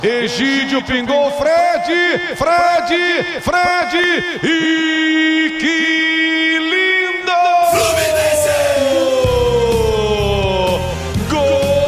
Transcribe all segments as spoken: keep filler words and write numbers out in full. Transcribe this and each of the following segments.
Egídio pingou, Fred, Fred, Fred, e que lindo! Fluminense! Gol!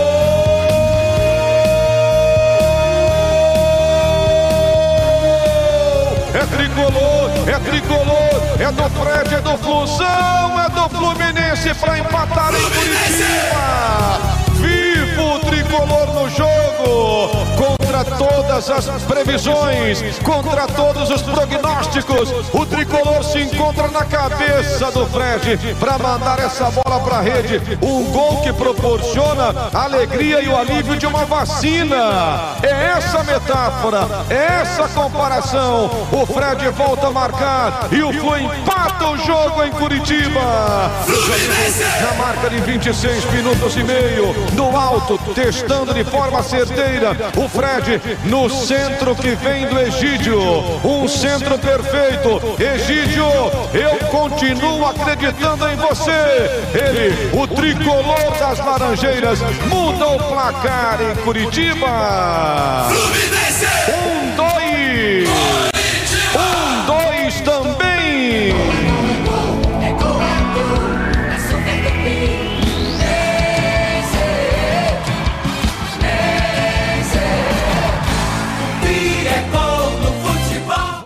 É tricolor, é tricolor, é do Fred, é do Flusão, é do Fluminense para empatar em Curitiba! Viva o tricolor no jogo! Contra todas as previsões, contra todos os prognósticos, o tricolor se encontra na cabeça do Fred para mandar essa bola para a rede. Um gol que proporciona a alegria e o alívio de uma vacina. É essa metáfora, é essa comparação. O Fred volta a marcar e o Flu empata o jogo em Curitiba. Na marca de vinte e seis minutos e meio, no alto, testando de forma certeira, o Fred no centro que vem do Egídio, um centro perfeito. Egídio, eu continuo acreditando em você. Ele, o tricolor das Laranjeiras, muda o placar em Curitiba. Fluminense!